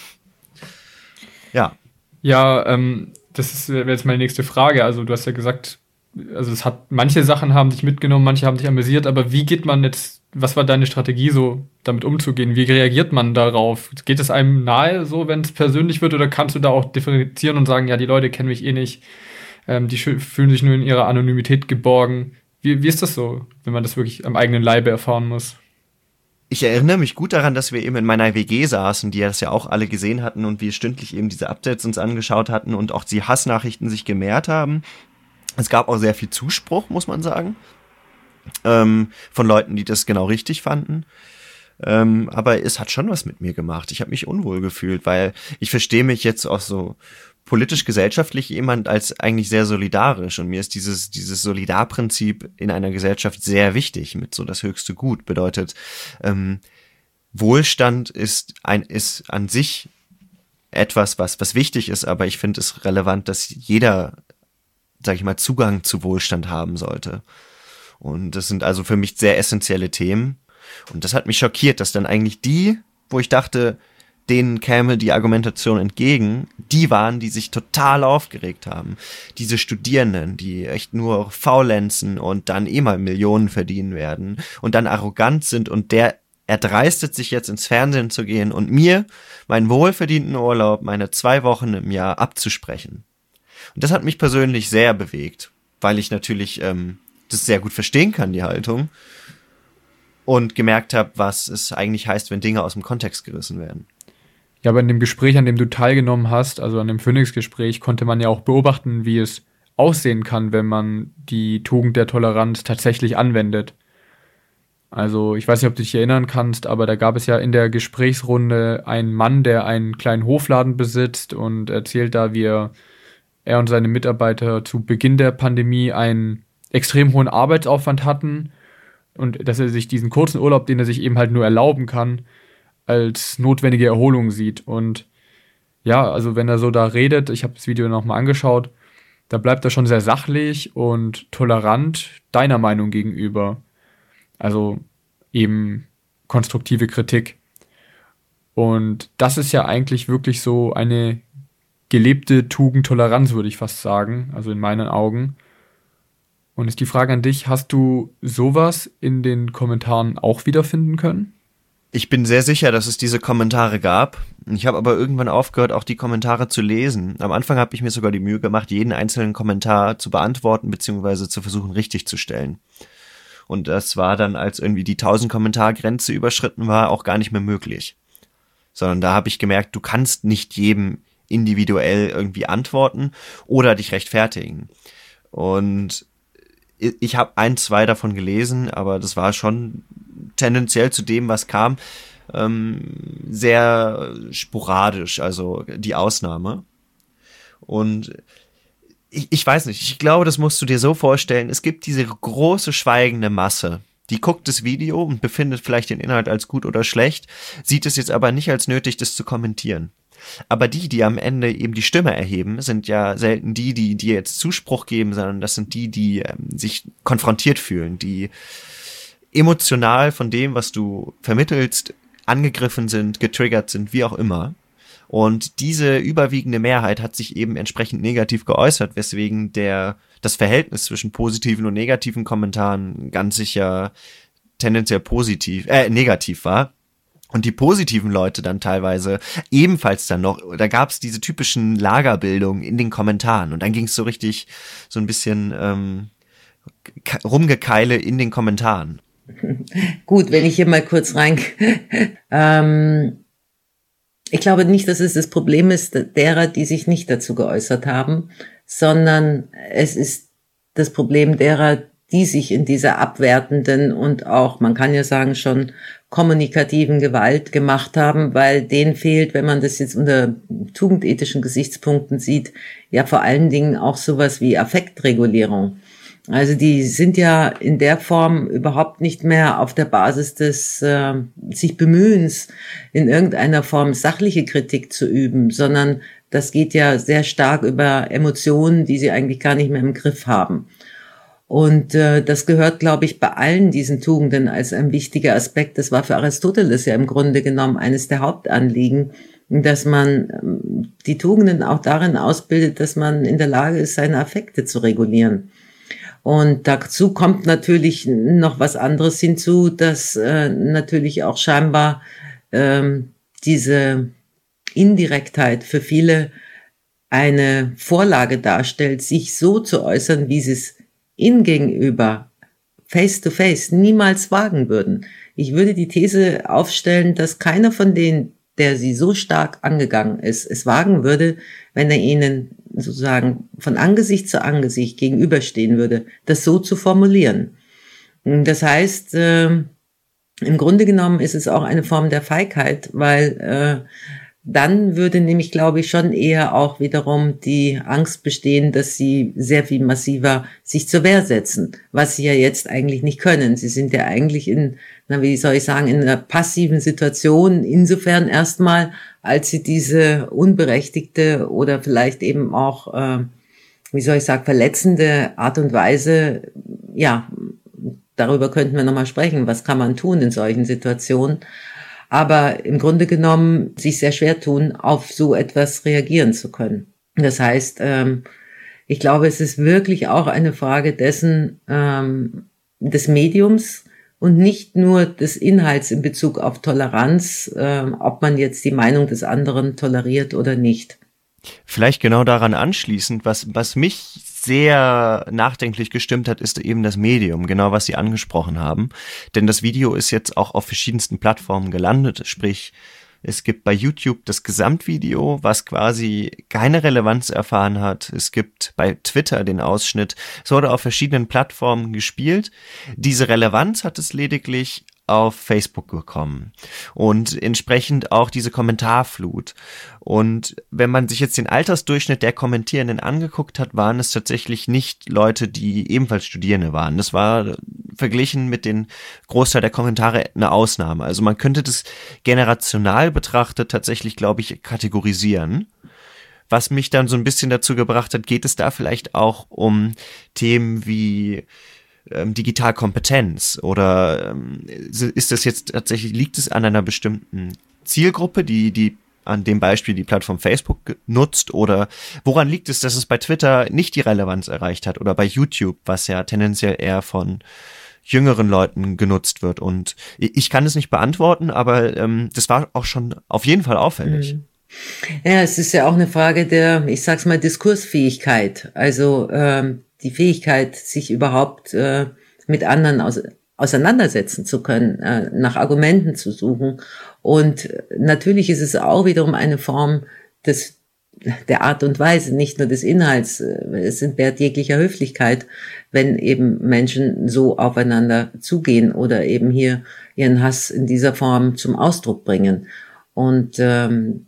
ja. Ja, ähm, das ist wäre jetzt meine nächste Frage. Also du hast ja gesagt, also es hat, manche Sachen haben dich mitgenommen, manche haben dich amüsiert, aber wie geht man jetzt, was war deine Strategie so, damit umzugehen? Wie reagiert man darauf? Geht es einem nahe, so, wenn es persönlich wird, oder kannst du da auch differenzieren und sagen, ja, die Leute kennen mich eh nicht, ähm, die fühlen sich nur in ihrer Anonymität geborgen? Wie, wie ist das so, wenn man das wirklich am eigenen Leibe erfahren muss? Ich erinnere mich gut daran, dass wir eben in meiner W G saßen, die das ja auch alle gesehen hatten und wir stündlich eben diese Updates uns angeschaut hatten und auch die Hassnachrichten sich gemehrt haben. Es gab auch sehr viel Zuspruch, muss man sagen, ähm, von Leuten, die das genau richtig fanden. Ähm, aber es hat schon was mit mir gemacht. Ich habe mich unwohl gefühlt, weil ich verstehe mich jetzt auch so politisch-gesellschaftlich jemand als eigentlich sehr solidarisch. Und mir ist dieses dieses Solidarprinzip in einer Gesellschaft sehr wichtig, mit so das höchste Gut. Bedeutet, ähm, Wohlstand ist ein ist an sich etwas, was was wichtig ist, aber ich finde es relevant, dass jeder, sag ich mal, Zugang zu Wohlstand haben sollte. Und das sind also für mich sehr essentielle Themen. Und das hat mich schockiert, dass dann eigentlich die, wo ich dachte, denen käme die Argumentation entgegen, die waren, die sich total aufgeregt haben. Diese Studierenden, die echt nur faulenzen und dann eh mal Millionen verdienen werden und dann arrogant sind und der erdreistet sich jetzt ins Fernsehen zu gehen und mir meinen wohlverdienten Urlaub, meine zwei Wochen im Jahr abzusprechen. Und das hat mich persönlich sehr bewegt, weil ich natürlich ähm, das sehr gut verstehen kann, die Haltung, und gemerkt habe, was es eigentlich heißt, wenn Dinge aus dem Kontext gerissen werden. Ja, aber in dem Gespräch, an dem du teilgenommen hast, also an dem Phoenix-Gespräch, konnte man ja auch beobachten, wie es aussehen kann, wenn man die Tugend der Toleranz tatsächlich anwendet. Also ich weiß nicht, ob du dich erinnern kannst, aber da gab es ja in der Gesprächsrunde einen Mann, der einen kleinen Hofladen besitzt und erzählt da, wie er, er und seine Mitarbeiter zu Beginn der Pandemie einen extrem hohen Arbeitsaufwand hatten und dass er sich diesen kurzen Urlaub, den er sich eben halt nur erlauben kann, als notwendige Erholung sieht. Und ja, also wenn er so da redet, ich habe das Video nochmal angeschaut, da bleibt er schon sehr sachlich und tolerant deiner Meinung gegenüber. Also eben konstruktive Kritik. Und das ist ja eigentlich wirklich so eine gelebte Tugend Toleranz, würde ich fast sagen, also in meinen Augen. Und ist die Frage an dich, hast du sowas in den Kommentaren auch wiederfinden können? Ich bin sehr sicher, dass es diese Kommentare gab. Ich habe aber irgendwann aufgehört, auch die Kommentare zu lesen. Am Anfang habe ich mir sogar die Mühe gemacht, jeden einzelnen Kommentar zu beantworten bzw. zu versuchen, richtig zu stellen. Und das war dann, als irgendwie die tausend-Kommentar-Grenze überschritten war, auch gar nicht mehr möglich. Sondern da habe ich gemerkt, du kannst nicht jedem individuell irgendwie antworten oder dich rechtfertigen. Und ich habe ein, zwei davon gelesen, aber das war schon tendenziell zu dem, was kam, ähm, sehr sporadisch, also die Ausnahme. Und ich, ich weiß nicht, ich glaube, das musst du dir so vorstellen, es gibt diese große schweigende Masse, die guckt das Video und befindet vielleicht den Inhalt als gut oder schlecht, sieht es jetzt aber nicht als nötig, das zu kommentieren. Aber die, die am Ende eben die Stimme erheben, sind ja selten die, die dir jetzt Zuspruch geben, sondern das sind die, die ähm, sich konfrontiert fühlen, die emotional von dem, was du vermittelst, angegriffen sind, getriggert sind, wie auch immer. Und diese überwiegende Mehrheit hat sich eben entsprechend negativ geäußert, weswegen der das Verhältnis zwischen positiven und negativen Kommentaren ganz sicher tendenziell positiv, äh, negativ war. Und die positiven Leute dann teilweise ebenfalls dann noch, da gab es diese typischen Lagerbildungen in den Kommentaren. Und dann ging es so richtig so ein bisschen ähm, Rumgekeile in den Kommentaren. Gut, wenn ich hier mal kurz rein... ähm, ich glaube nicht, dass es das Problem ist derer, die sich nicht dazu geäußert haben, sondern es ist das Problem derer, die sich in dieser abwertenden und auch, man kann ja sagen, schon kommunikativen Gewalt gemacht haben, weil denen fehlt, wenn man das jetzt unter tugendethischen Gesichtspunkten sieht, ja vor allen Dingen auch sowas wie Affektregulierung. Also die sind ja in der Form überhaupt nicht mehr auf der Basis des äh, sich Bemühens, in irgendeiner Form sachliche Kritik zu üben, sondern das geht ja sehr stark über Emotionen, die sie eigentlich gar nicht mehr im Griff haben. Und äh, das gehört, glaube ich, bei allen diesen Tugenden als ein wichtiger Aspekt. Das war für Aristoteles ja im Grunde genommen eines der Hauptanliegen, dass man ähm, die Tugenden auch darin ausbildet, dass man in der Lage ist, seine Affekte zu regulieren. Und dazu kommt natürlich noch was anderes hinzu, dass äh, natürlich auch scheinbar ähm, diese Indirektheit für viele eine Vorlage darstellt, sich so zu äußern, wie sie es ihnen gegenüber face to face niemals wagen würden. Ich würde die These aufstellen, dass keiner von denen, der sie so stark angegangen ist, es wagen würde, wenn er ihnen sozusagen von Angesicht zu Angesicht gegenüberstehen würde, das so zu formulieren. Das heißt, äh, im Grunde genommen ist es auch eine Form der Feigheit, weil äh, dann würde nämlich, glaube ich, schon eher auch wiederum die Angst bestehen, dass sie sehr viel massiver sich zur Wehr setzen, was sie ja jetzt eigentlich nicht können. Sie sind ja eigentlich in, na, wie soll ich sagen, in einer passiven Situation, insofern erstmal, als sie diese unberechtigte oder vielleicht eben auch, äh, wie soll ich sagen, verletzende Art und Weise, ja, darüber könnten wir nochmal sprechen, was kann man tun in solchen Situationen, aber im Grunde genommen sich sehr schwer tun, auf so etwas reagieren zu können. Das heißt, ähm, ich glaube, es ist wirklich auch eine Frage dessen, ähm, des Mediums, und nicht nur des Inhalts in Bezug auf Toleranz, äh, ob man jetzt die Meinung des anderen toleriert oder nicht. Vielleicht genau daran anschließend, was, was mich sehr nachdenklich gestimmt hat, ist eben das Medium, genau was Sie angesprochen haben. Denn das Video ist jetzt auch auf verschiedensten Plattformen gelandet, sprich, es gibt bei YouTube das Gesamtvideo, was quasi keine Relevanz erfahren hat. Es gibt bei Twitter den Ausschnitt. Es wurde auf verschiedenen Plattformen gespielt. Diese Relevanz hat es lediglich auf Facebook bekommen und entsprechend auch diese Kommentarflut. Und wenn man sich jetzt den Altersdurchschnitt der Kommentierenden angeguckt hat, waren es tatsächlich nicht Leute, die ebenfalls Studierende waren. Das war verglichen mit den Großteil der Kommentare eine Ausnahme. Also man könnte das generational betrachtet tatsächlich, glaube ich, kategorisieren. Was mich dann so ein bisschen dazu gebracht hat, geht es da vielleicht auch um Themen wie ähm, Digitalkompetenz oder ähm, ist das jetzt tatsächlich, liegt es an einer bestimmten Zielgruppe, die die an dem Beispiel die Plattform Facebook nutzt, oder woran liegt es, dass es bei Twitter nicht die Relevanz erreicht hat oder bei YouTube, was ja tendenziell eher von jüngeren Leuten genutzt wird? Und ich kann es nicht beantworten, aber ähm, das war auch schon auf jeden Fall auffällig. Ja, es ist ja auch eine Frage der, ich sag's mal, Diskursfähigkeit. Also ähm, die Fähigkeit, sich überhaupt äh, mit anderen aus, auseinandersetzen zu können, äh, nach Argumenten zu suchen. Und natürlich ist es auch wiederum eine Form des der Art und Weise, nicht nur des Inhalts. Es entbehrt jeglicher Höflichkeit, wenn eben Menschen so aufeinander zugehen oder eben hier ihren Hass in dieser Form zum Ausdruck bringen. Und ähm,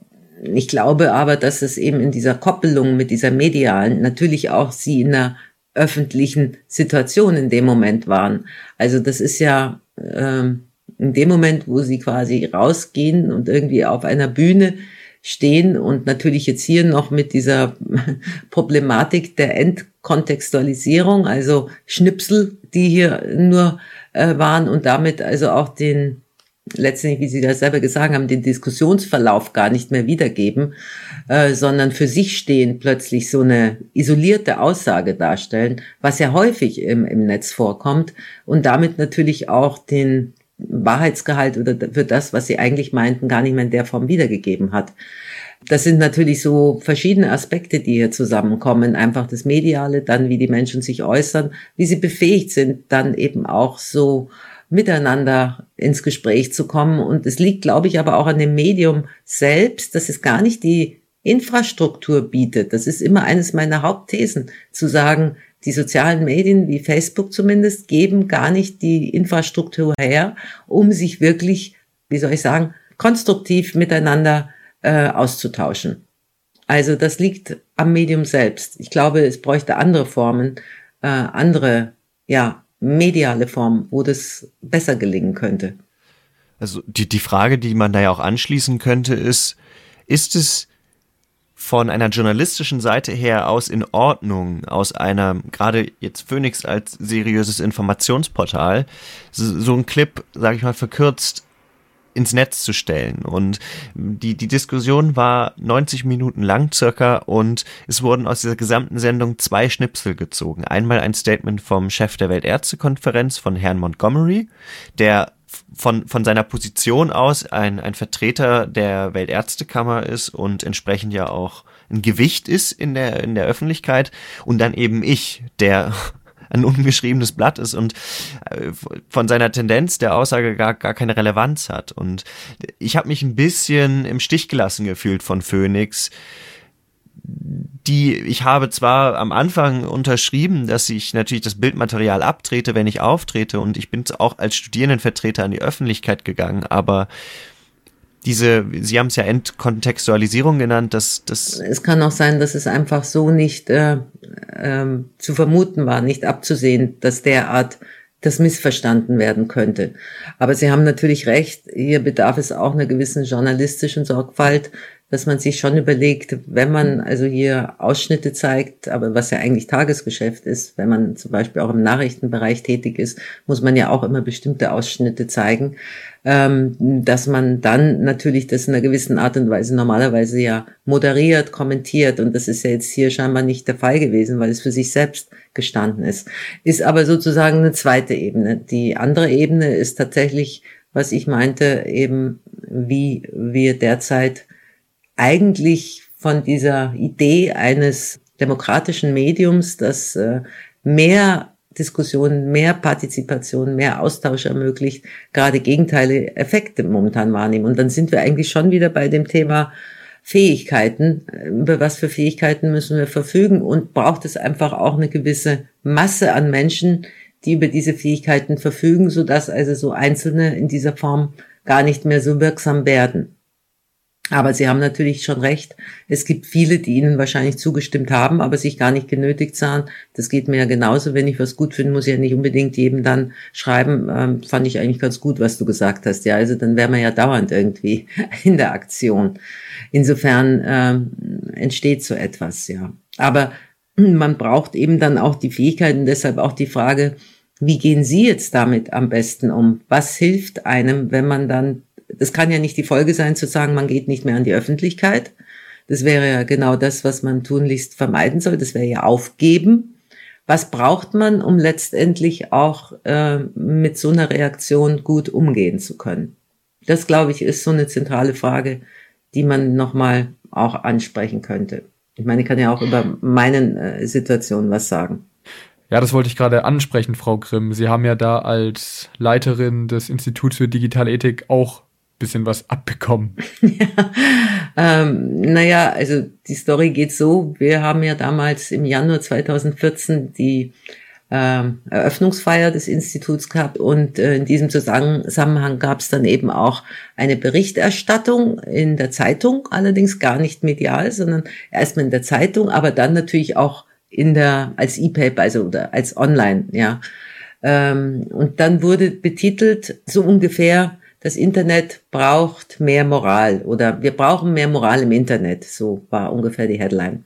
ich glaube aber, dass es eben in dieser Koppelung mit dieser medialen natürlich auch sie in einer öffentlichen Situation in dem Moment waren. Also das ist ja ähm, in dem Moment, wo sie quasi rausgehen und irgendwie auf einer Bühne stehen und natürlich jetzt hier noch mit dieser Problematik der Entkontextualisierung, also Schnipsel, die hier nur äh, waren und damit also auch den, letztendlich, wie Sie das selber gesagt haben, den Diskussionsverlauf gar nicht mehr wiedergeben, äh, sondern für sich stehen plötzlich so eine isolierte Aussage darstellen, was ja häufig im, im Netz vorkommt und damit natürlich auch den Wahrheitsgehalt oder für das, was sie eigentlich meinten, gar nicht mehr in der Form wiedergegeben hat. Das sind natürlich so verschiedene Aspekte, die hier zusammenkommen. Einfach das Mediale, dann wie die Menschen sich äußern, wie sie befähigt sind, dann eben auch so miteinander ins Gespräch zu kommen. Und es liegt, glaube ich, aber auch an dem Medium selbst, dass es gar nicht die Infrastruktur bietet. Das ist immer eines meiner Hauptthesen, zu sagen, die sozialen Medien wie Facebook zumindest geben gar nicht die Infrastruktur her, um sich wirklich, wie soll ich sagen, konstruktiv miteinander äh, auszutauschen. Also das liegt am Medium selbst. Ich glaube, es bräuchte andere Formen, äh, andere, ja, mediale Formen, wo das besser gelingen könnte. Also die, die Frage, die man da ja auch anschließen könnte, ist, ist es von einer journalistischen Seite her aus in Ordnung, aus einer, gerade jetzt Phoenix als seriöses Informationsportal, so, so ein Clip, sage ich mal, verkürzt ins Netz zu stellen. Und die, die Diskussion war neunzig Minuten lang circa und es wurden aus dieser gesamten Sendung zwei Schnipsel gezogen. Einmal ein Statement vom Chef der Weltärztekonferenz, von Herrn Montgomery, der von, von seiner Position aus ein, ein Vertreter der Weltärztekammer ist und entsprechend ja auch ein Gewicht ist in der, in der Öffentlichkeit. Und dann eben ich, der ein ungeschriebenes Blatt ist und von seiner Tendenz der Aussage gar, gar keine Relevanz hat. Und ich habe mich ein bisschen im Stich gelassen gefühlt von Phoenix. Die, ich habe zwar am Anfang unterschrieben, dass ich natürlich das Bildmaterial abtrete, wenn ich auftrete, und ich bin auch als Studierendenvertreter an die Öffentlichkeit gegangen, aber diese, Sie haben es ja Entkontextualisierung genannt, dass das. Es kann auch sein, dass es einfach so nicht äh, ähm, zu vermuten war, nicht abzusehen, dass derart das missverstanden werden könnte. Aber Sie haben natürlich recht, hier bedarf es auch einer gewissen journalistischen Sorgfalt, dass man sich schon überlegt, wenn man also hier Ausschnitte zeigt, aber was ja eigentlich Tagesgeschäft ist, wenn man zum Beispiel auch im Nachrichtenbereich tätig ist, muss man ja auch immer bestimmte Ausschnitte zeigen, ähm, dass man dann natürlich das in einer gewissen Art und Weise normalerweise ja moderiert, kommentiert, und das ist ja jetzt hier scheinbar nicht der Fall gewesen, weil es für sich selbst gestanden ist. Ist aber sozusagen eine zweite Ebene. Die andere Ebene ist tatsächlich, was ich meinte, eben wie wir derzeit eigentlich von dieser Idee eines demokratischen Mediums, das äh, mehr Diskussion, mehr Partizipation, mehr Austausch ermöglicht, gerade gegenteilige Effekte momentan wahrnehmen. Und dann sind wir eigentlich schon wieder bei dem Thema Fähigkeiten. Über was für Fähigkeiten müssen wir verfügen, und braucht es einfach auch eine gewisse Masse an Menschen, die über diese Fähigkeiten verfügen, sodass also so Einzelne in dieser Form gar nicht mehr so wirksam werden. Aber Sie haben natürlich schon recht, es gibt viele, die Ihnen wahrscheinlich zugestimmt haben, aber sich gar nicht genötigt sahen. Das geht mir ja genauso, wenn ich was gut finde, muss ich ja nicht unbedingt jedem dann schreiben, ähm, fand ich eigentlich ganz gut, was du gesagt hast. Ja, also dann wäre man ja dauernd irgendwie in der Aktion. Insofern ähm, entsteht so etwas, ja. Aber man braucht eben dann auch die Fähigkeiten, deshalb auch die Frage, wie gehen Sie jetzt damit am besten um? Was hilft einem, wenn man dann, das kann ja nicht die Folge sein, zu sagen, man geht nicht mehr an die Öffentlichkeit. Das wäre ja genau das, was man tunlichst vermeiden soll. Das wäre ja aufgeben. Was braucht man, um letztendlich auch äh, mit so einer Reaktion gut umgehen zu können? Das, glaube ich, ist so eine zentrale Frage, die man nochmal auch ansprechen könnte. Ich meine, ich kann ja auch über meine äh, Situation was sagen. Ja, das wollte ich gerade ansprechen, Frau Grimm. Sie haben ja da als Leiterin des Instituts für digitale Ethik auch bisschen was abbekommen. Ja, ähm, naja, also die Story geht so, wir haben ja damals im Januar zweitausendvierzehn die ähm, Eröffnungsfeier des Instituts gehabt, und äh, in diesem Zusammenhang gab es dann eben auch eine Berichterstattung in der Zeitung, allerdings gar nicht medial, sondern erstmal in der Zeitung, aber dann natürlich auch in der als E-Paper, also oder als Online, ja. Ähm, und dann wurde betitelt so ungefähr: Das Internet braucht mehr Moral, oder wir brauchen mehr Moral im Internet. So war ungefähr die Headline.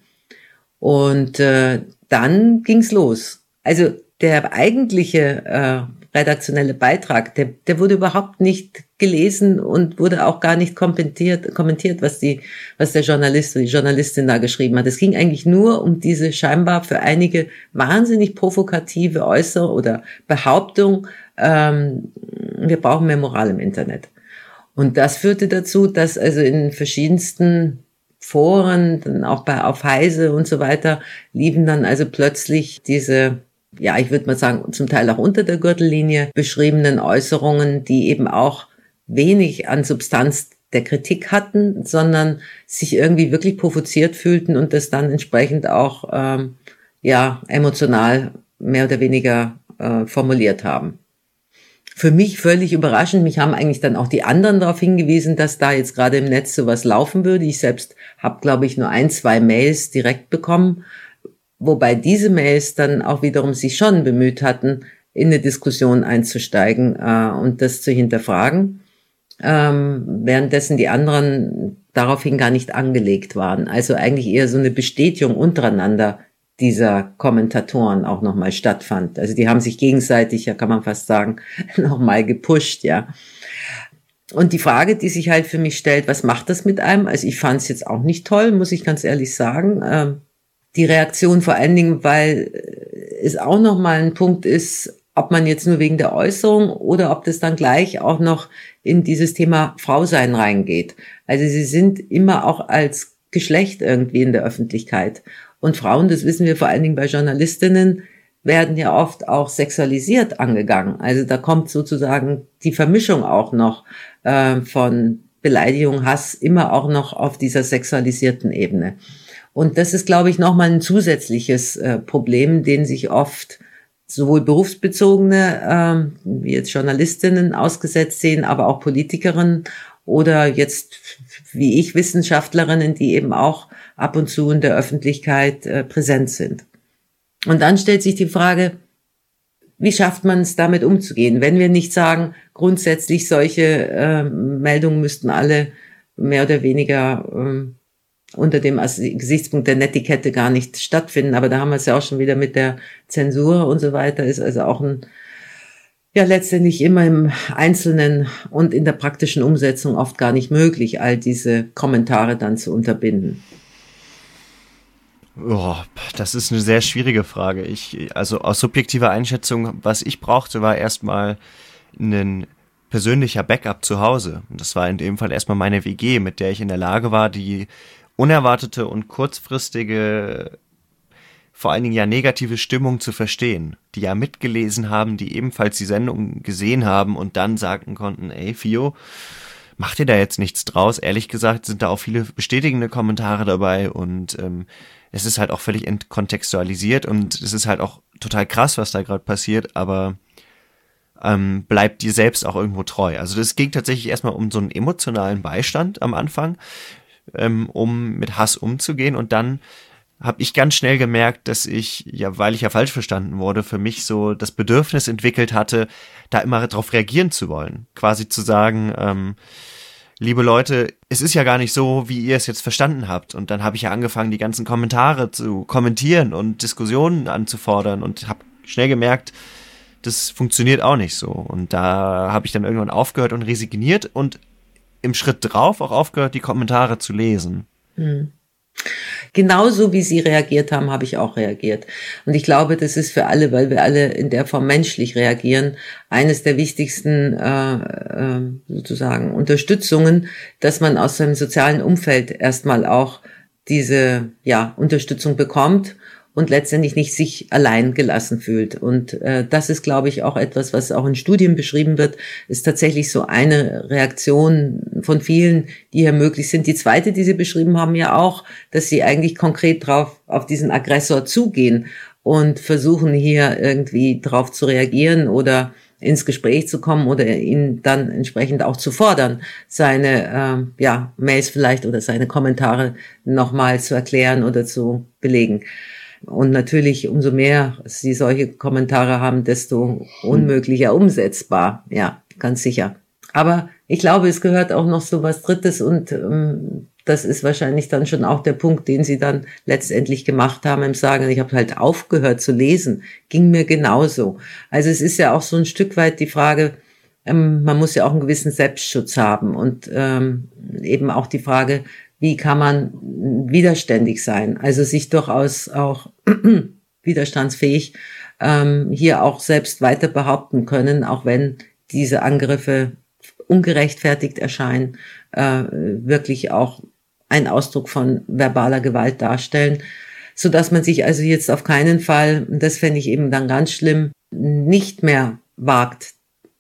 Und äh, dann ging's los. Also der eigentliche äh, redaktionelle Beitrag, der, der wurde überhaupt nicht gelesen und wurde auch gar nicht kommentiert, kommentiert, was die, was der Journalist oder die Journalistin da geschrieben hat. Es ging eigentlich nur um diese scheinbar für einige wahnsinnig provokative Äußerung oder Behauptung, ähm, wir brauchen mehr Moral im Internet. Und das führte dazu, dass also in verschiedensten Foren, dann auch bei auf Heise und so weiter, liefen dann also plötzlich diese, ja, ich würde mal sagen, zum Teil auch unter der Gürtellinie beschriebenen Äußerungen, die eben auch wenig an Substanz der Kritik hatten, sondern sich irgendwie wirklich provoziert fühlten und das dann entsprechend auch ähm, ja emotional mehr oder weniger äh, formuliert haben. Für mich völlig überraschend, mich haben eigentlich dann auch die anderen darauf hingewiesen, dass da jetzt gerade im Netz sowas laufen würde. Ich selbst habe, glaube ich, nur ein, zwei Mails direkt bekommen, wobei diese Mails dann auch wiederum sich schon bemüht hatten, in eine Diskussion einzusteigen äh, und das zu hinterfragen, ähm, währenddessen die anderen daraufhin gar nicht angelegt waren. Also eigentlich eher so eine Bestätigung untereinander dieser Kommentatoren auch nochmal stattfand. Also die haben sich gegenseitig, ja kann man fast sagen, nochmal gepusht, ja. Und die Frage, die sich halt für mich stellt, was macht das mit einem? Also ich fand es jetzt auch nicht toll, muss ich ganz ehrlich sagen. Ähm, die Reaktion vor allen Dingen, weil es auch nochmal ein Punkt ist, ob man jetzt nur wegen der Äußerung oder ob das dann gleich auch noch in dieses Thema Frausein reingeht. Also sie sind immer auch als Geschlecht irgendwie in der Öffentlichkeit. Und Frauen, das wissen wir vor allen Dingen bei Journalistinnen, werden ja oft auch sexualisiert angegangen. Also da kommt sozusagen die Vermischung auch noch äh, von Beleidigung, Hass immer auch noch auf dieser sexualisierten Ebene. Und das ist, glaube ich, nochmal ein zusätzliches äh, Problem, den sich oft sowohl berufsbezogene, äh, wie jetzt Journalistinnen ausgesetzt sehen, aber auch Politikerinnen oder jetzt, wie ich, Wissenschaftlerinnen, die eben auch ab und zu in der Öffentlichkeit äh, präsent sind. Und dann stellt sich die Frage, wie schafft man es, damit umzugehen? Wenn wir nicht sagen, grundsätzlich solche äh, Meldungen müssten alle mehr oder weniger äh, unter dem Gesichtspunkt der Netiquette gar nicht stattfinden. Aber da haben wir es ja auch schon wieder mit der Zensur und so weiter. Ist also auch ein, ja letztendlich immer im Einzelnen und in der praktischen Umsetzung oft gar nicht möglich, all diese Kommentare dann zu unterbinden. Oh, das ist eine sehr schwierige Frage. Ich, also aus subjektiver Einschätzung, was ich brauchte, war erstmal ein persönlicher Backup zu Hause. Und das war in dem Fall erstmal meine W G, mit der ich in der Lage war, die unerwartete und kurzfristige, vor allen Dingen ja negative Stimmung zu verstehen, die ja mitgelesen haben, die ebenfalls die Sendung gesehen haben und dann sagen konnten, ey Fio, mach dir da jetzt nichts draus. Ehrlich gesagt sind da auch viele bestätigende Kommentare dabei und ähm, es ist halt auch völlig entkontextualisiert und es ist halt auch total krass, was da gerade passiert, aber ähm, bleib dir selbst auch irgendwo treu. Also das ging tatsächlich erstmal um so einen emotionalen Beistand am Anfang, ähm, um mit Hass umzugehen und dann habe ich ganz schnell gemerkt, dass ich, ja, weil ich ja falsch verstanden wurde, für mich so das Bedürfnis entwickelt hatte, da immer drauf reagieren zu wollen. Quasi zu sagen, ähm, liebe Leute, es ist ja gar nicht so, wie ihr es jetzt verstanden habt. Und dann habe ich ja angefangen, die ganzen Kommentare zu kommentieren und Diskussionen anzufordern und habe schnell gemerkt, das funktioniert auch nicht so. Und da habe ich dann irgendwann aufgehört und resigniert und im Schritt drauf auch aufgehört, die Kommentare zu lesen. Hm. Genauso wie Sie reagiert haben, habe ich auch reagiert. Und ich glaube, das ist für alle, weil wir alle in der Form menschlich reagieren, eines der wichtigsten äh, äh, sozusagen Unterstützungen, dass man aus seinem sozialen Umfeld erstmal auch diese ja Unterstützung bekommt und letztendlich nicht sich allein gelassen fühlt. Und äh, das ist, glaube ich, auch etwas, was auch in Studien beschrieben wird, ist tatsächlich so eine Reaktion von vielen, die hier möglich sind. Die zweite, die Sie beschrieben haben, ja auch, dass Sie eigentlich konkret drauf auf diesen Aggressor zugehen und versuchen hier irgendwie drauf zu reagieren oder ins Gespräch zu kommen oder ihn dann entsprechend auch zu fordern, seine äh, ja Mails vielleicht oder seine Kommentare nochmal zu erklären oder zu belegen. Und natürlich, umso mehr Sie solche Kommentare haben, desto unmöglicher umsetzbar. Ja, ganz sicher. Aber ich glaube, es gehört auch noch so was Drittes und ähm, das ist wahrscheinlich dann schon auch der Punkt, den Sie dann letztendlich gemacht haben im Sagen, ich habe halt aufgehört zu lesen. Ging mir genauso. Also es ist ja auch so ein Stück weit die Frage, ähm, man muss ja auch einen gewissen Selbstschutz haben und ähm, eben auch die Frage, wie kann man widerständig sein? Also sich durchaus auch widerstandsfähig ähm, hier auch selbst weiter behaupten können, auch wenn diese Angriffe ungerechtfertigt erscheinen, äh, wirklich auch ein Ausdruck von verbaler Gewalt darstellen, so dass man sich also jetzt auf keinen Fall, das fände ich eben dann ganz schlimm, nicht mehr wagt,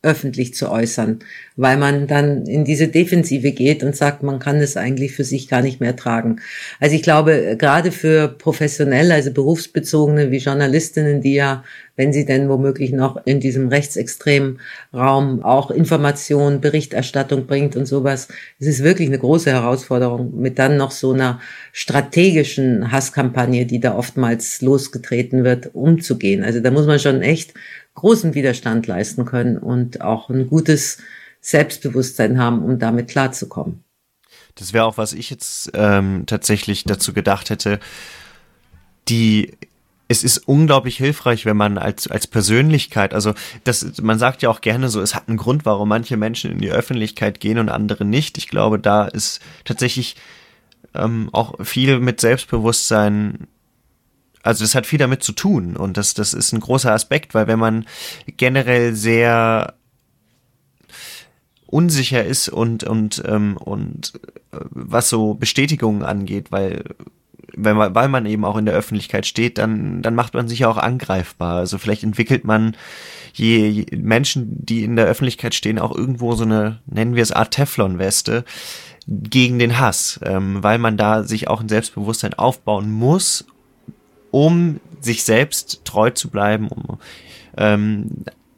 öffentlich zu äußern, weil man dann in diese Defensive geht und sagt, man kann es eigentlich für sich gar nicht mehr tragen. Also ich glaube, gerade für Professionelle, also Berufsbezogene wie Journalistinnen, die ja, wenn sie denn womöglich noch in diesem rechtsextremen Raum auch Information, Berichterstattung bringt und sowas, es ist wirklich eine große Herausforderung mit dann noch so einer strategischen Hasskampagne, die da oftmals losgetreten wird, umzugehen. Also da muss man schon echt großen Widerstand leisten können und auch ein gutes Selbstbewusstsein haben, um damit klarzukommen. Das wäre auch, was ich jetzt ähm, tatsächlich dazu gedacht hätte. Die, es ist unglaublich hilfreich, wenn man als als Persönlichkeit, also das, man sagt ja auch gerne so, es hat einen Grund, warum manche Menschen in die Öffentlichkeit gehen und andere nicht. Ich glaube, da ist tatsächlich ähm, auch viel mit Selbstbewusstsein. Also das hat viel damit zu tun und das, das ist ein großer Aspekt, weil wenn man generell sehr unsicher ist und und ähm, und äh, was so Bestätigungen angeht, weil wenn man, weil man eben auch in der Öffentlichkeit steht, dann dann macht man sich ja auch angreifbar. Also vielleicht entwickelt man je, je Menschen, die in der Öffentlichkeit stehen, auch irgendwo so eine, nennen wir es Art Teflonweste gegen den Hass, ähm, weil man da sich auch ein Selbstbewusstsein aufbauen muss, um sich selbst treu zu bleiben, um ähm,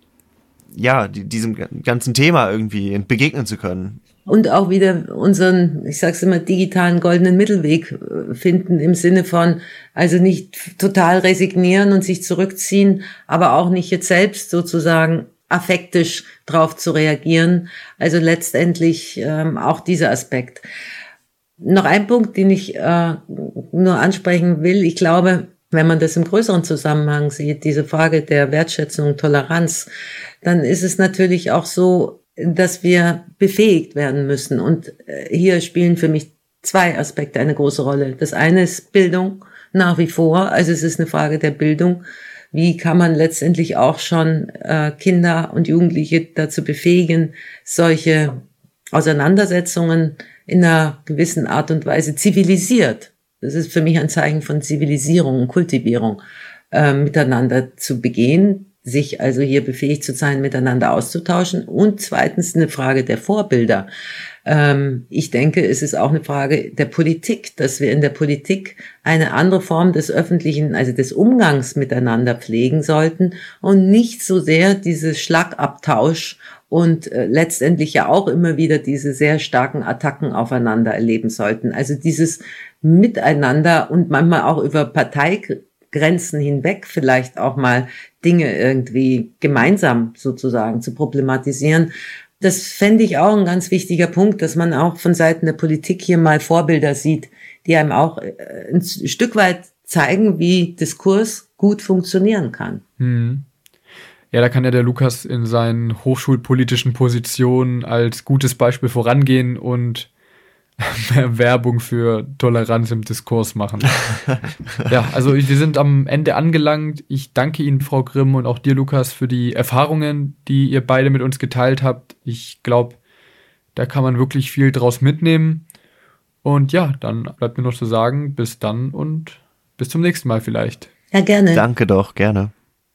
ja, die, diesem ganzen Thema irgendwie begegnen zu können. Und auch wieder unseren, ich sag's immer, digitalen goldenen Mittelweg finden im Sinne von, also nicht total resignieren und sich zurückziehen, aber auch nicht jetzt selbst sozusagen affektisch drauf zu reagieren. Also letztendlich ähm, auch dieser Aspekt. Noch ein Punkt, den ich äh, nur ansprechen will. Ich glaube, wenn man das im größeren Zusammenhang sieht, diese Frage der Wertschätzung, Toleranz, dann ist es natürlich auch so, dass wir befähigt werden müssen. Und hier spielen für mich zwei Aspekte eine große Rolle. Das eine ist Bildung nach wie vor. Also es ist eine Frage der Bildung. Wie kann man letztendlich auch schon äh, Kinder und Jugendliche dazu befähigen, solche Auseinandersetzungen in einer gewissen Art und Weise zivilisiert, das ist für mich ein Zeichen von Zivilisierung und Kultivierung, äh, miteinander zu begehen, sich also hier befähigt zu sein, miteinander auszutauschen. Und zweitens eine Frage der Vorbilder. Ähm, ich denke, es ist auch eine Frage der Politik, dass wir in der Politik eine andere Form des öffentlichen, also des Umgangs miteinander pflegen sollten und nicht so sehr dieses Schlagabtausch und äh, letztendlich ja auch immer wieder diese sehr starken Attacken aufeinander erleben sollten. Also dieses Miteinander und manchmal auch über Parteigrenzen hinweg vielleicht auch mal Dinge irgendwie gemeinsam sozusagen zu problematisieren. Das fände ich auch ein ganz wichtiger Punkt, dass man auch von Seiten der Politik hier mal Vorbilder sieht, die einem auch ein Stück weit zeigen, wie Diskurs gut funktionieren kann. Hm. Ja, da kann ja der Lukas in seinen hochschulpolitischen Positionen als gutes Beispiel vorangehen und Werbung für Toleranz im Diskurs machen. Ja, also wir sind am Ende angelangt. Ich danke Ihnen, Frau Grimm, und auch dir, Lukas, für die Erfahrungen, die ihr beide mit uns geteilt habt. Ich glaube, da kann man wirklich viel draus mitnehmen. Und ja, dann bleibt mir noch zu sagen, bis dann und bis zum nächsten Mal vielleicht. Ja, gerne. Danke doch, gerne.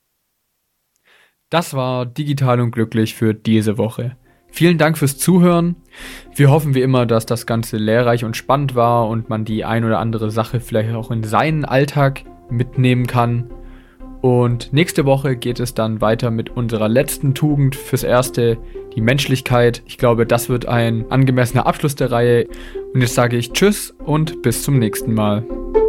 Das war Digital und Glücklich für diese Woche. Vielen Dank fürs Zuhören. Wir hoffen wie immer, dass das Ganze lehrreich und spannend war und man die ein oder andere Sache vielleicht auch in seinen Alltag mitnehmen kann. Und nächste Woche geht es dann weiter mit unserer letzten Tugend fürs Erste, die Menschlichkeit. Ich glaube, das wird ein angemessener Abschluss der Reihe. Und jetzt sage ich Tschüss und bis zum nächsten Mal.